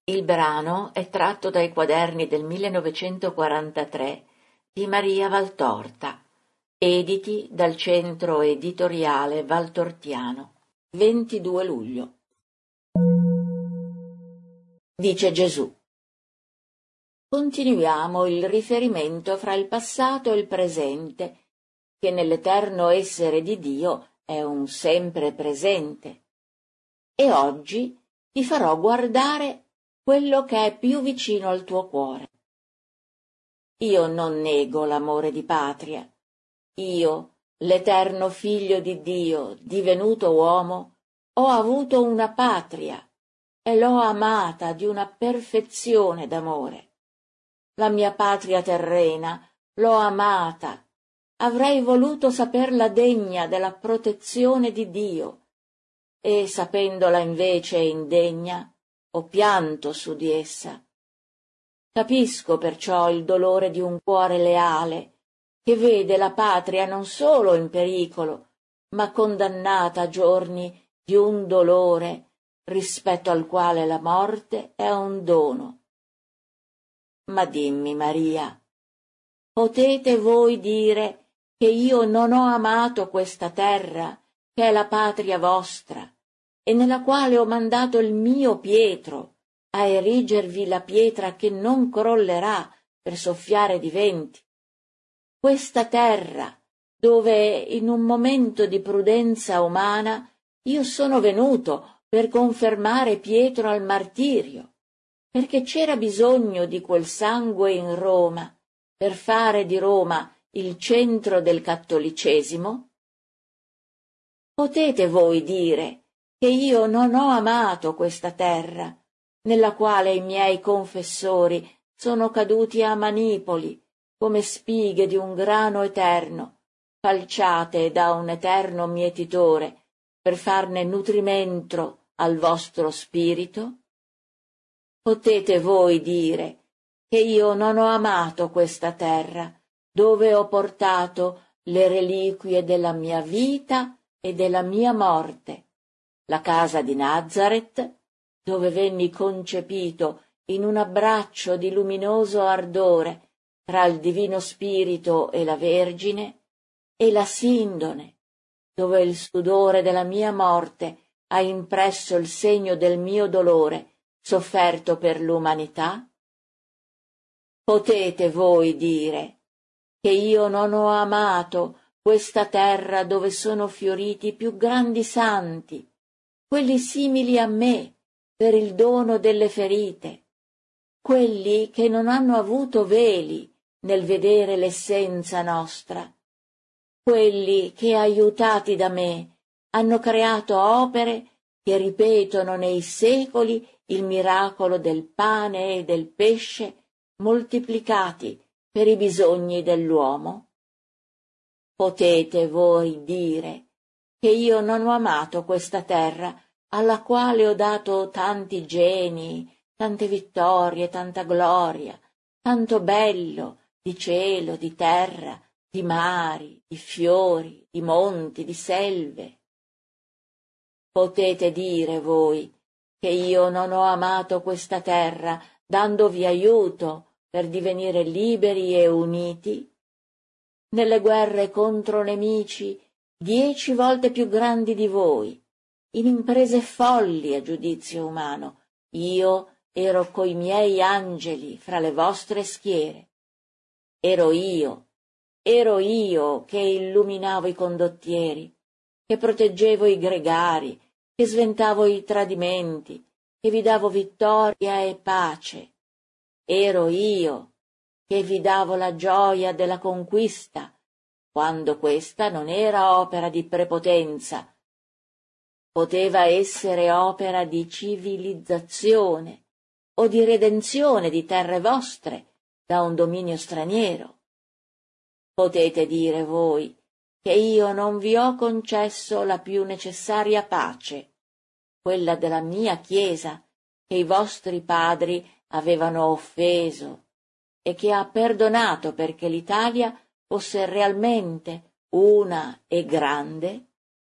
Il brano è tratto dai quaderni del 1943 di Maria Valtorta, editi dal Centro Editoriale Valtortiano, 22 luglio. Dice Gesù. Continuiamo il riferimento fra il passato e il presente, che nell'eterno essere di Dio è un sempre presente. E oggi ti farò guardare quello che è più vicino al tuo cuore. Io non nego l'amore di patria. Io, l'eterno Figlio di Dio, divenuto uomo, ho avuto una patria e l'ho amata di una perfezione d'amore. La mia patria terrena l'ho amata, avrei voluto saperla degna della protezione di Dio, e sapendola invece indegna, ho pianto su di essa. Capisco perciò il dolore di un cuore leale, che vede la patria non solo in pericolo, ma condannata a giorni di un dolore rispetto al quale la morte è un dono. Ma dimmi, Maria, potete voi dire che io non ho amato questa terra, che è la patria vostra, e nella quale ho mandato il mio Pietro a erigervi la pietra che non crollerà per soffiare di venti? Questa terra, dove in un momento di prudenza umana io sono venuto per confermare Pietro al martirio, perché c'era bisogno di quel sangue in Roma per fare di Roma il centro del cattolicesimo? Potete voi dire che io non ho amato questa terra, nella quale i miei confessori sono caduti a manipoli, come spighe di un grano eterno, falciate da un eterno mietitore, per farne nutrimento al vostro spirito? Potete voi dire che io non ho amato questa terra, dove ho portato le reliquie della mia vita e della mia morte, la casa di Nazaret, dove venni concepito in un abbraccio di luminoso ardore tra il Divino Spirito e la Vergine, e la Sindone, dove il sudore della mia morte ha impresso il segno del mio dolore sofferto per l'umanità? Potete voi dire che io non ho amato questa terra dove sono fioriti i più grandi santi, quelli simili a me per il dono delle ferite, quelli che non hanno avuto veli nel vedere l'essenza nostra, quelli che, aiutati da me, hanno creato opere che ripetono nei secoli il miracolo del pane e del pesce moltiplicati per i bisogni dell'uomo? Potete voi dire che io non ho amato questa terra alla quale ho dato tanti geni, tante vittorie, tanta gloria, tanto bello di cielo, di terra, di mari, di fiori, di monti, di selve? Potete dire voi che io non ho amato questa terra dandovi aiuto per divenire liberi e uniti? Nelle guerre contro nemici 10 volte più grandi di voi, in imprese folli a giudizio umano, io ero coi miei angeli fra le vostre schiere. Ero io che illuminavo i condottieri, che proteggevo i gregari, che sventavo i tradimenti, che vi davo vittoria e pace. Ero io che vi davo la gioia della conquista, quando questa non era opera di prepotenza, poteva essere opera di civilizzazione o di redenzione di terre vostre da un dominio straniero. Potete dire voi che io non vi ho concesso la più necessaria pace, quella della mia Chiesa, che i vostri padri avevano offeso e che ha perdonato perché l'Italia fosse realmente una e grande?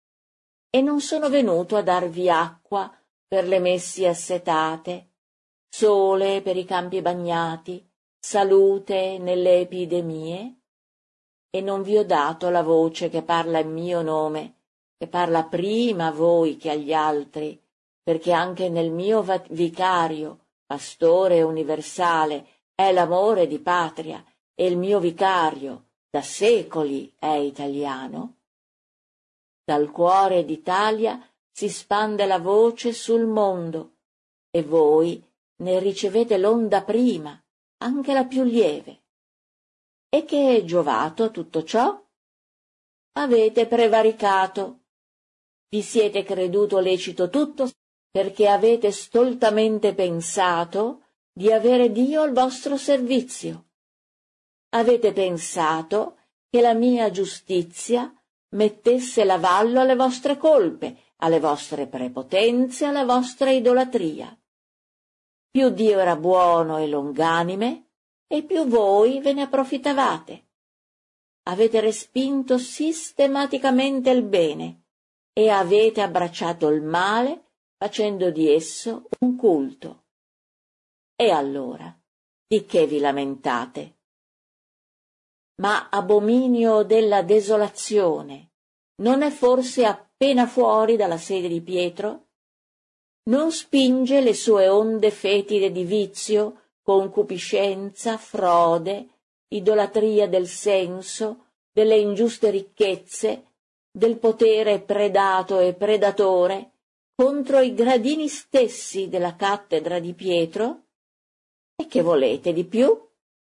E non sono venuto a darvi acqua per le messi assetate, sole per i campi bagnati, salute nelle epidemie? E non vi ho dato la voce che parla in mio nome, che parla prima a voi che agli altri, perché anche nel mio vicario, pastore universale, è l'amore di patria, e il mio vicario da secoli è italiano? Dal cuore d'Italia si spande la voce sul mondo, e voi ne ricevete l'onda prima, anche la più lieve. E che è giovato tutto ciò? Avete prevaricato. Vi siete creduto lecito tutto perché avete stoltamente pensato di avere Dio al vostro servizio. Avete pensato che la mia giustizia mettesse l'avallo alle vostre colpe, alle vostre prepotenze, alla vostra idolatria. Più Dio era buono e longanime, e più voi ve ne approfittavate. Avete respinto sistematicamente il bene e avete abbracciato il male facendo di esso un culto. E allora, di che vi lamentate? Ma abominio della desolazione, non è forse appena fuori dalla sede di Pietro? Non spinge le sue onde fetide di vizio, concupiscenza, frode, idolatria del senso, delle ingiuste ricchezze, del potere predato e predatore, contro i gradini stessi della cattedra di Pietro? E che volete di più?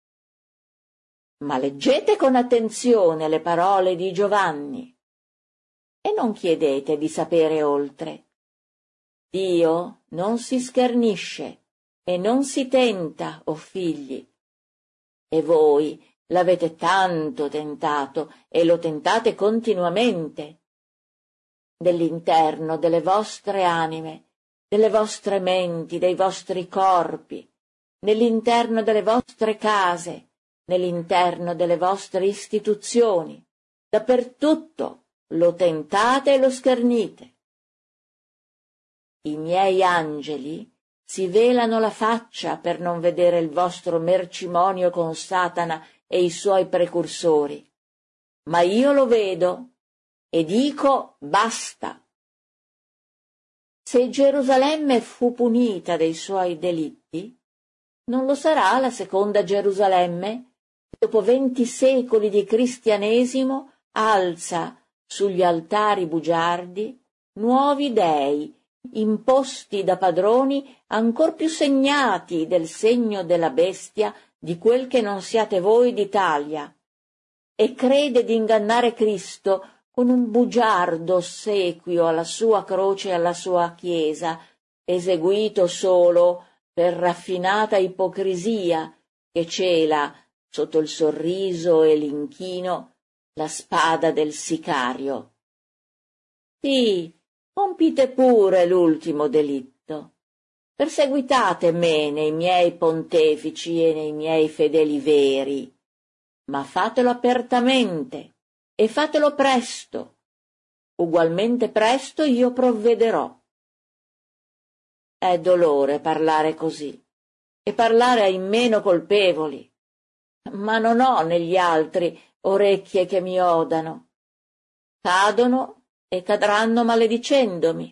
Ma leggete con attenzione le parole di Giovanni e non chiedete di sapere oltre. Dio non si schernisce e non si tenta, o figli. E voi l'avete tanto tentato e lo tentate continuamente. Dell'interno delle vostre anime, delle vostre menti, dei vostri corpi, nell'interno delle vostre case, nell'interno delle vostre istituzioni, dappertutto lo tentate e lo schernite. I miei angeli si velano la faccia per non vedere il vostro mercimonio con Satana e i suoi precursori, ma io lo vedo e dico basta. Se Gerusalemme fu punita dei suoi delitti, non lo sarà la seconda Gerusalemme, che dopo 20 secoli di cristianesimo alza sugli altari bugiardi nuovi dei, imposti da padroni ancor più segnati del segno della bestia di quel che non siate voi d'Italia, e crede di ingannare Cristo con un bugiardo ossequio alla sua croce e alla sua Chiesa, eseguito solo per raffinata ipocrisia che cela, sotto il sorriso e l'inchino, la spada del sicario. Sì, compite pure l'ultimo delitto. Perseguitate me nei miei pontefici e nei miei fedeli veri, ma fatelo apertamente e fatelo presto. Ugualmente presto io provvederò. È dolore parlare così, e parlare ai meno colpevoli, ma non ho negli altri orecchie che mi odano. Cadono e cadranno maledicendomi.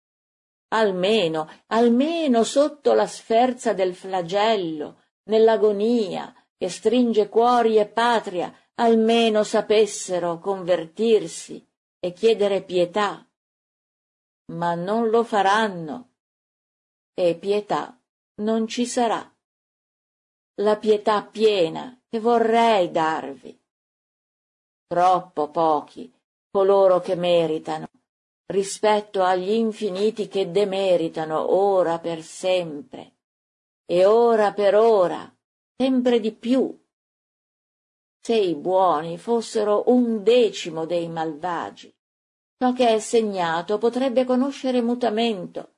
Almeno sotto la sferza del flagello, nell'agonia che stringe cuori e patria, almeno sapessero convertirsi e chiedere pietà. Ma non lo faranno, e pietà non ci sarà. La pietà piena che vorrei darvi. Troppo pochi coloro che meritano, rispetto agli infiniti che demeritano ora per sempre, e ora per ora, sempre di più. Se i buoni fossero 1/10 dei malvagi, ciò che è segnato potrebbe conoscere mutamento.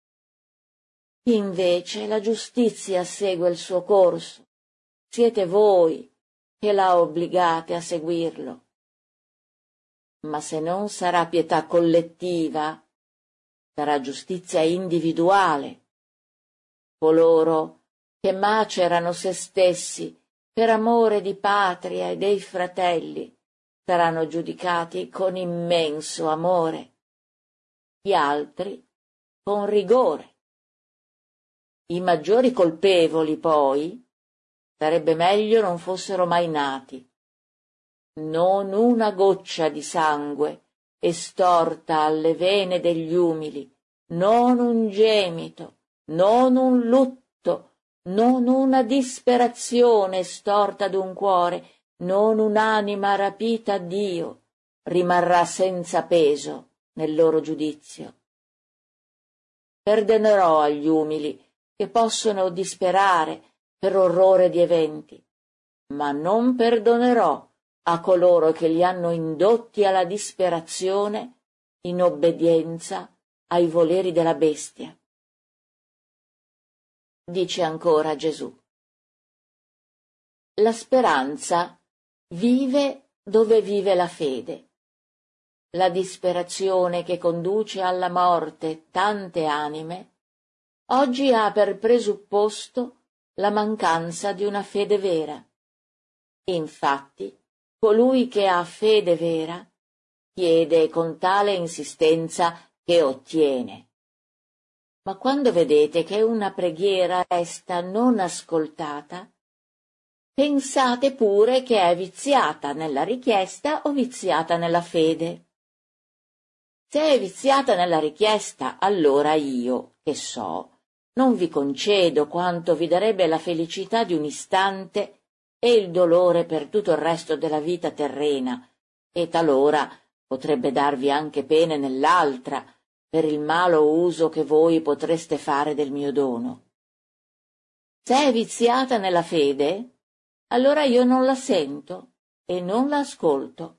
Invece la giustizia segue il suo corso, siete voi che la obbligate a seguirlo. Ma se non sarà pietà collettiva, sarà giustizia individuale. Coloro che macerano se stessi per amore di patria e dei fratelli saranno giudicati con immenso amore, gli altri con rigore. I maggiori colpevoli, poi, sarebbe meglio non fossero mai nati. Non una goccia di sangue estorta alle vene degli umili, non un gemito, non un lutto, non una disperazione estorta d'un cuore, non un'anima rapita a Dio rimarrà senza peso nel loro giudizio. Perdonerò agli umili che possono disperare per orrore di eventi, ma non perdonerò a coloro che li hanno indotti alla disperazione in obbedienza ai voleri della bestia. Dice ancora Gesù: la speranza vive dove vive la fede. La disperazione che conduce alla morte tante anime oggi ha per presupposto la mancanza di una fede vera. Infatti, colui che ha fede vera chiede con tale insistenza che ottiene. Ma quando vedete che una preghiera resta non ascoltata, pensate pure che è viziata nella richiesta o viziata nella fede. Se è viziata nella richiesta, allora io, che so, non vi concedo quanto vi darebbe la felicità di un istante e il dolore per tutto il resto della vita terrena, e talora potrebbe darvi anche pene nell'altra, per il malo uso che voi potreste fare del mio dono. Se è viziata nella fede, allora io non la sento e non la ascolto.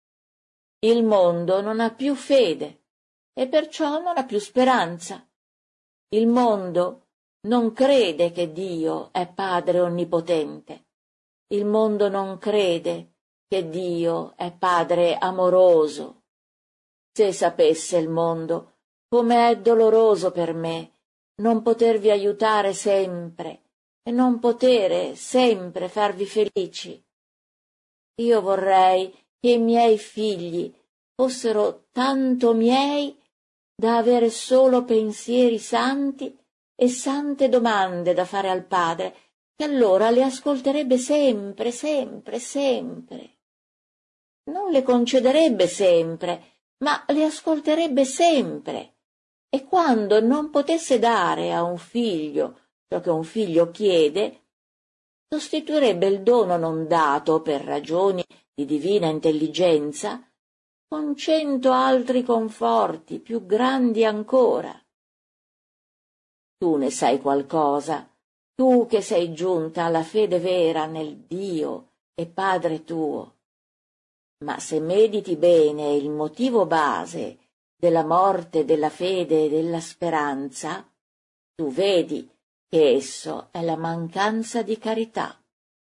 Il mondo non ha più fede e perciò non ha più speranza. Il mondo non crede che Dio è Padre onnipotente. Il mondo non crede che Dio è Padre amoroso. Se sapesse il mondo come è doloroso per me non potervi aiutare sempre e non potere sempre farvi felici. Io vorrei che i miei figli fossero tanto miei da avere solo pensieri santi e sante domande da fare al Padre, che allora le ascolterebbe sempre, sempre, sempre. Non le concederebbe sempre, ma le ascolterebbe sempre. E quando non potesse dare a un figlio ciò che un figlio chiede, sostituirebbe il dono non dato per ragioni di divina intelligenza con 100 altri conforti più grandi ancora. Tu ne sai qualcosa, tu che sei giunta alla fede vera nel Dio e Padre tuo. Ma se mediti bene il motivo base della morte della fede e della speranza, tu vedi che esso è la mancanza di carità.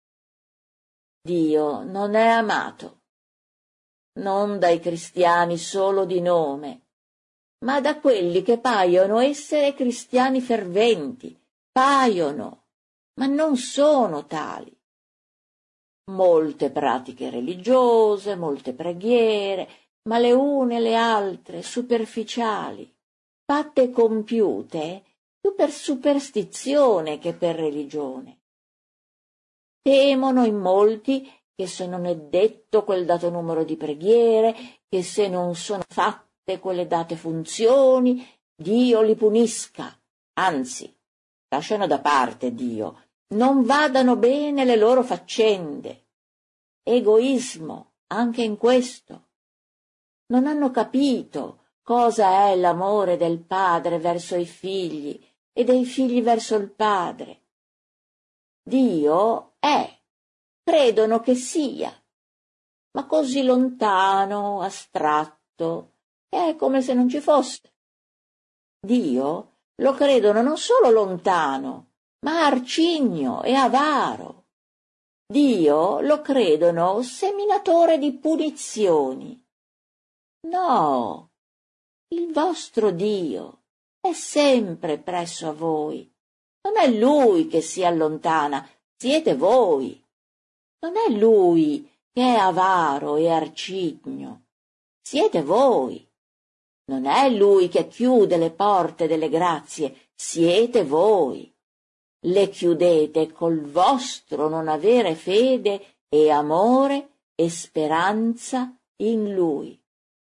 Dio non è amato, non dai cristiani solo di nome, ma da quelli che paiono essere cristiani ferventi, paiono, ma non sono tali. Molte pratiche religiose, molte preghiere, ma le une e le altre superficiali, fatte e compiute più per superstizione che per religione. Temono in molti che se non è detto quel dato numero di preghiere, che se non sono fatte quelle date funzioni, Dio li punisca, anzi, lasciano da parte Dio, non vadano bene le loro faccende. Egoismo anche in questo. Non hanno capito cosa è l'amore del padre verso i figli e dei figli verso il padre. Dio è, credono che sia, ma così lontano, astratto, che è come se non ci fosse. Dio lo credono non solo lontano, ma arcigno e avaro. Dio lo credono seminatore di punizioni. No, il vostro Dio è sempre presso a voi Non è lui che si allontana, siete voi. Non è lui che è avaro e arcigno, siete voi. Non è lui che chiude le porte delle grazie, siete voi. Le chiudete col vostro non avere fede e amore e speranza in lui.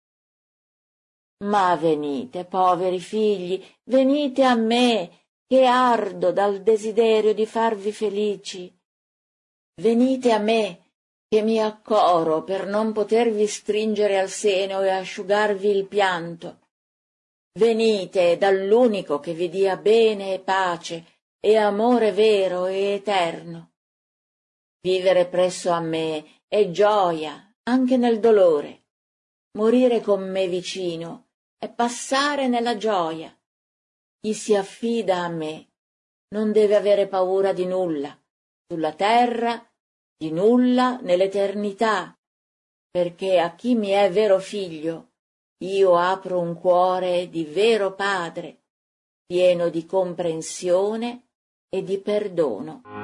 Ma venite, poveri figli, venite a me, che ardo dal desiderio di farvi felici. Venite a me, che mi accoro per non potervi stringere al seno e asciugarvi il pianto. Venite dall'unico che vi dia bene e pace e amore vero e eterno. Vivere presso a me è gioia anche nel dolore. Morire con me vicino è passare nella gioia. Chi si affida a me non deve avere paura di nulla, sulla terra, di nulla nell'eternità, perché a chi mi è vero figlio io apro un cuore di vero padre, pieno di comprensione e di perdono.